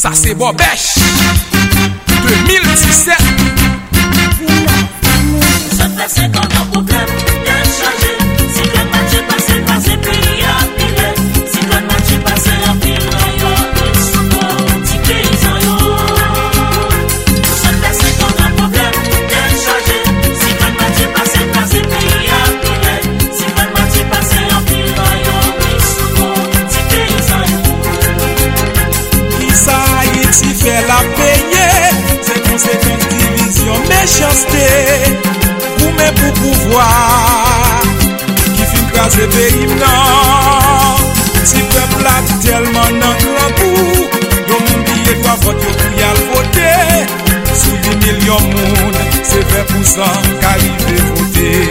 Ça c'est Bobèche 2017. Ça fait 50 ans problème de changer. Si le match est passé pays à pile. Si le match est passé en pile, ils sont petits paysans. Ça fait 50 ans problème de changer. Si le match est passé pays à pile. Si le match est passé en pile, ils sont petits paysans. Qui ça Haïti fait la payer? C'est conséquence division méchanceté. Pour pouvoir qui fin craser pays non. Si peuple a tellement dans grand coup, yo moun billet doit voter pour y aller voter. Sous 8 millions monde, c'est 20% qui arrive voter.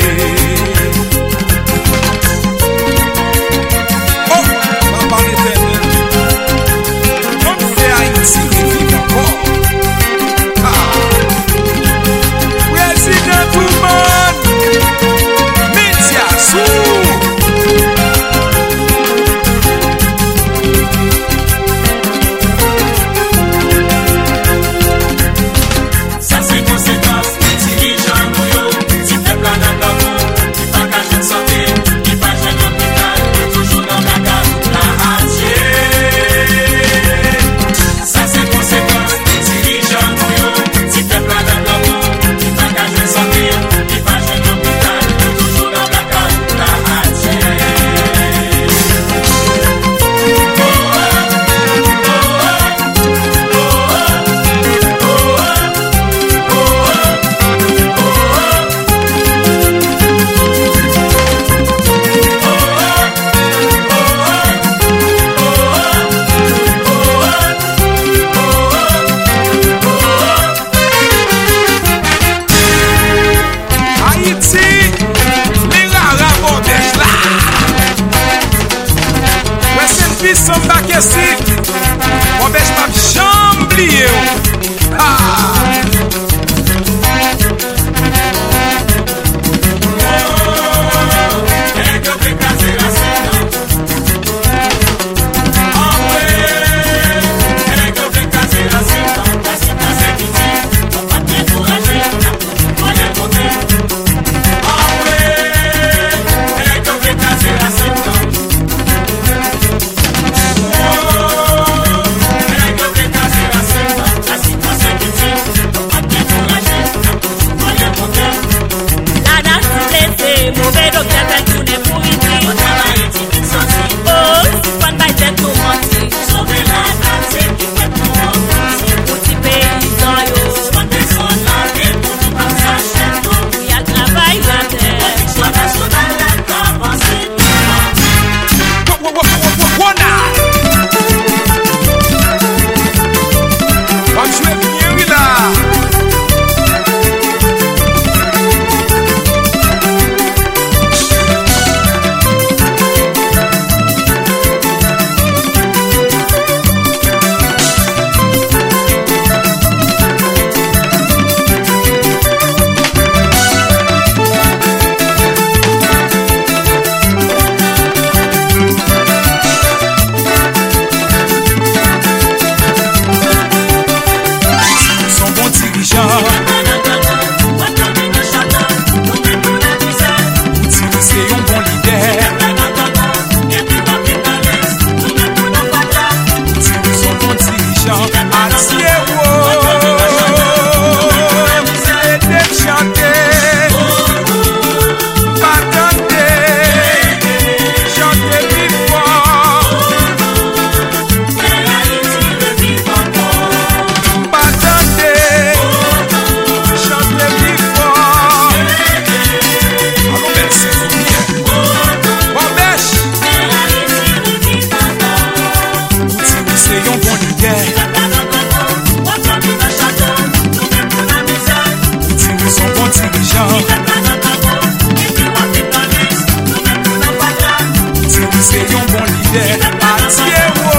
Oh, papa l'éternel, on fait Haïti vivre encore. Président tout le monde. Ça c'est conséquence, si les gens nous si peuple a dans l'amour, qui pas qu'à jeune santé, qui pas jeune hôpital, toujours dans la case, la hâtier. Ça c'est conséquence, si les gens nous si peuple a dans l'amour, qui pas qu'à jeune santé, qui pas jeune hôpital, toujours dans la case, la hâtier. Haïti, les rares Bobèche là. Rest in peace, son back ici. Bobèche m'a jamais oublié. C'est un bon leader, Adieu.